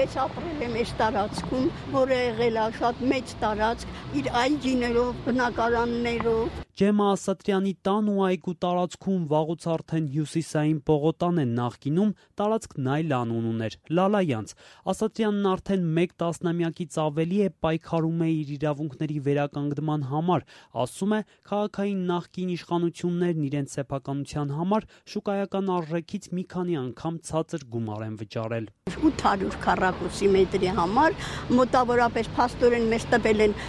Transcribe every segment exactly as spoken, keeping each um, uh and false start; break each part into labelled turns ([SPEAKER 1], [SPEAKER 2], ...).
[SPEAKER 1] Ես ապրել եմ այս տարածքում, որը եղել է շատ մեծ տարածք, իր այգիներով, բնակարաններով։
[SPEAKER 2] Ջեմա Ասատրյանի տան ու այգու տարածքում վաղուց արդեն Հյուսիսային պողոտան են, նախկինում տարածքն այլ անուն ուներ՝ Լալայանց։ Ասատրյանն արդեն մեկ տասնամյակից ավելի է պայքարում է իր իրավունքների վերականգնման համար, ասում է, քաղաքային նախկին իշխանություններն իրենց սեփականության համար շուկայական արժեքից մի քանի անգամ ցածր գումար են վճարել։
[SPEAKER 1] ութ հարյուր քառակուսի մետրի համար մոտավորապես փաստորեն մեզ տվել են,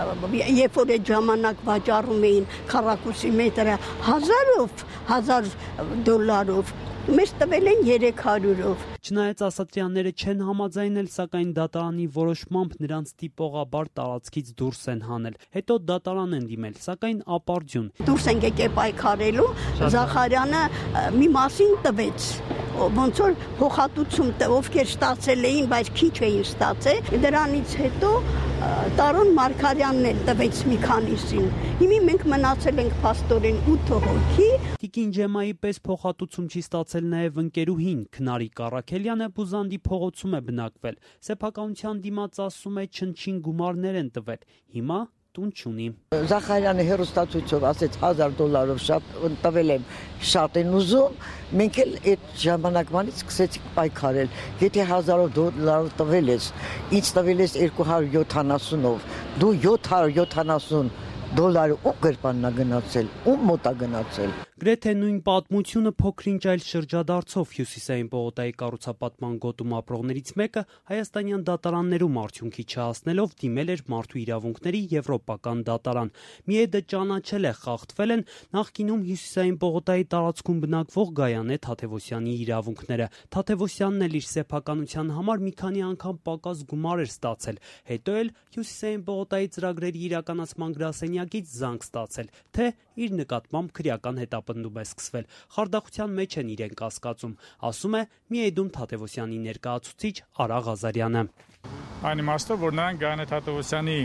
[SPEAKER 1] երբ որ այդ ժամանակ վաճառում էին քառակուսի մետրը հազարով, հազար դոլարով, մեզ տվել են երեք հարյուրով։
[SPEAKER 2] Չնայած Ասատրյանները չեն համաձայնել, սակայն դատարանի որոշմամբ նրանց տիպողաբար տարածքից դուրս են հանել։ Հետո դատարան են դիմել, սակայն ապարդյուն։
[SPEAKER 1] Դուրս են եկել պայքարելու, Զախարյանը մի մասին տվեց, ոնց որ փոխհատուցում, ովքեր ստացել էին, բայց քիչ էին ստացել։ Դրանից հետո Տարոն Մարգարյանն էլ տվեց մի քանիսին։ Հիմա մենք մնացել ենք փաստորեն ութ հոգի։
[SPEAKER 2] Տիկին Ջեմայի պես փոխհատուցում չի ստացել նաև ընկերուհին Քնարիկ Առաքելյանը Բուզանդի փողոցում է բնակվել։ Սեփականության դիմաց ասում է չնչին գումարներ են տվել։ Հիմա տուն չունի։
[SPEAKER 3] Զախարյանը հերոստացույցով ասեց հազար դոլարով շատ տվել եմ, շատ են ուզում, մենք էլ այդ ժամանակվանից սկսեցինք պայքարել։ Եթե հազարով դոլարով տվել ես, ինձ տվել ես երկու հարյուր յոթանասունով, դու յոթ հարյուր յոթանասուն դոլարը ում գրպանն է գնացել, ում մոտ է գնացել։
[SPEAKER 2] Գրեթե նույն պատմությունը փոքրինչ այլ շրջադարձով Հյուսիսային պողոտայի կառուցապատման գոտում ապրողներից մեկը հայաստանյան դատարաններում արդյունքի չհասնելով դիմել էր Մարդու իրավունքների եվրոպական դատարան։ Միեդը ճանաչել է, խախտվել են նախկինում Հյուսիսային պողոտայի տարածքում բնակվող Գայանե Թադևոսյանի իրավունքները։ Թադևոսյանն էլ իր սեփականության համար մի քանի անգամ պակաս գումար էր ստացել, հետո էլ Հյուսիսային պողոտայի ծրագրերի իրականացման գրասենյակից զանգ ստացել, թե իր նկատմամբ քրեական հետապնդում է սկսվել։ Խարդախության մեջ են իրեն կասկածում, ասում է Միեդում Թադևոսյանի ներկայացուցիչ Արա Ղազարյանը։
[SPEAKER 4] Այն իմաստով, որ նրանք Գայանե Թադևոսյանի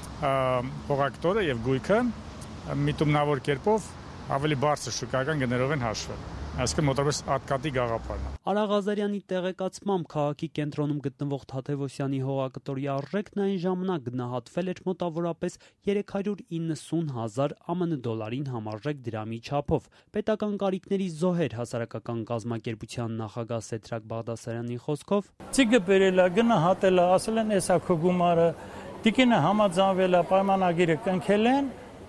[SPEAKER 4] փողակտորը եւ գույքը միտումնավոր կերպով ավելի բարձր շուկայական գներով են հաշվել։ Այսինքն մոտավորապես ատկատի գաղափարն է։
[SPEAKER 2] Արա Ղազարյանի տեղեկացմամբ քաղաքի կենտրոնում գտնվող Թադևոսյանի հողակտորի արժեքն այն ժամանակ գնահատվել էր մոտավորապես երեք հարյուր իննսուն հազար ԱՄՆ դոլարին համարժեք դրամի չափով։ Պետական կարիքների զոհեր հասարակական կազմակերպության նախագահ Սեդրակ Բաղդասարյանի խոսքով
[SPEAKER 5] Ցիկը բերել է, գնահատել է, ասել են էսա քո գումարը, տիկինը համաձայնվել է, պայմանագիրը կնքել են,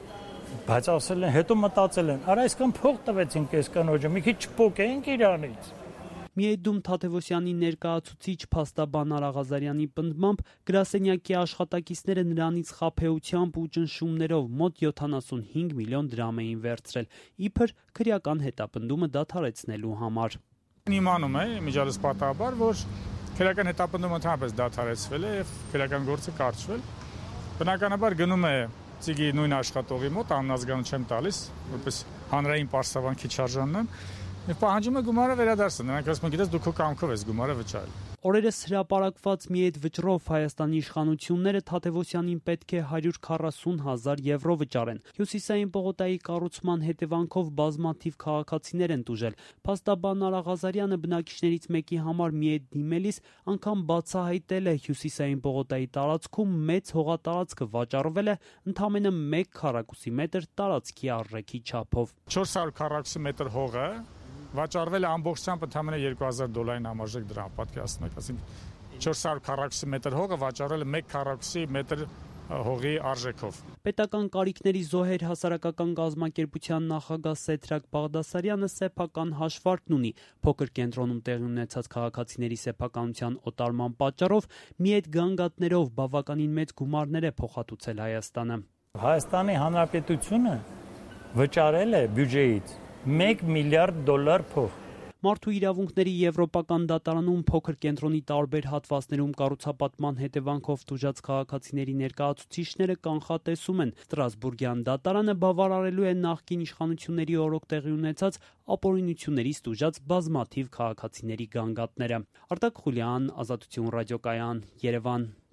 [SPEAKER 5] բայց ասել են, հետո մտածել են, արա այսքան փող տվեցինք այս կնոջը, մի քիչ չփոկենք իրանից։
[SPEAKER 2] Միեդում Թադևոսյանի ներկայացուցիչ փաստաբան Արա Ղազարյանի պնդմամբ գրասենյակի աշխատակիցները նրանից խաբեությամբ ու ճնշումներով մոտ յոթանասունհինգ միլիոն դրամ էին վերցրել, իբր քրեական հետապնդումը դադարեցնելու համար։
[SPEAKER 4] Իմանում է միջադեպաբար, որ քրեական հետապնդումը ընդհանրապես դադարեցվել է եւ քրեական գործը կարճվել։ Բնականաբար գնում է Ցիգի նույն աշխատողի մոտ աննազգան չեմ տալիս, որպես հանրային պարսավանքի չարժանն եւ պահանջում է գումարը վերադարձնել։ Նրանք ասում են, գիտես, դու քո կամքով ես գումարը վճարել։
[SPEAKER 2] Օրերս հրապարակված մի այդ վճռով Հայաստանի իշխանությունները Թադևոսյանին պետք է հարյուր քառասուն հազար եվրո վճարեն։ Հյուսիսային պողոտայի կառուցման հետևանքով բազմաթիվ քաղաքացիներ են տուժել։ Փաստաբան Արա Ղազարյանը բնակիչներից մեկի համար մի այդ դիմելիս անգամ բացահայտել է Հյուսիսային պողոտայի տարածքում մեծ հողատարածքը վաճառվել է ընդամենը մեկ քառակուսի մետր տարածքի արժեքի չափով։
[SPEAKER 4] չորս հարյուր քառակուսի մետր հողը վաճառվել է ամբողջությամբ ընդամենը երկու հազար դոլարին համարժեք դրամ, պատկերացնեք, այսինքն չորս հարյուր քառակուսի մետր հողը վաճառել է մեկ քառակուսի մետր հողի արժեքով։
[SPEAKER 2] Պետական կարիքների զոհեր հասարակական կազմակերպության նախագահ Սեդրակ Բաղդասարյանը սեփական հաշվարկն ունի։ Փոքր կենտրոնում տեղի ունեցած քաղաքացիների սեփականության օտարման պատճառով մի այդ գանգատներով բավականին մեծ գումարներ է փոխհատուցել Հայաստանը։
[SPEAKER 5] Հայաստանի Հանրապետությունը վճարել է բյուջեից մեկ միլիարդ դոլար փող։
[SPEAKER 2] Մարդու իրավունքների եվրոպական դատարանում փոքր կենտրոնի տարբեր հատվածներում կառուցապատման հետևանքով տուժած քաղաքացիների ներկայացուցիչները կանխատեսում են Ստրասբուրգյան դատարանը բավարարելու է նախկին իշխանությունների օրոք տեղի ունեցած ապօրինություններից տուժած բազմաթիվ քաղաքացիների գանգատները։ Արտակ Խուլյան, Ազատություն ռադիոկայան, Երևան։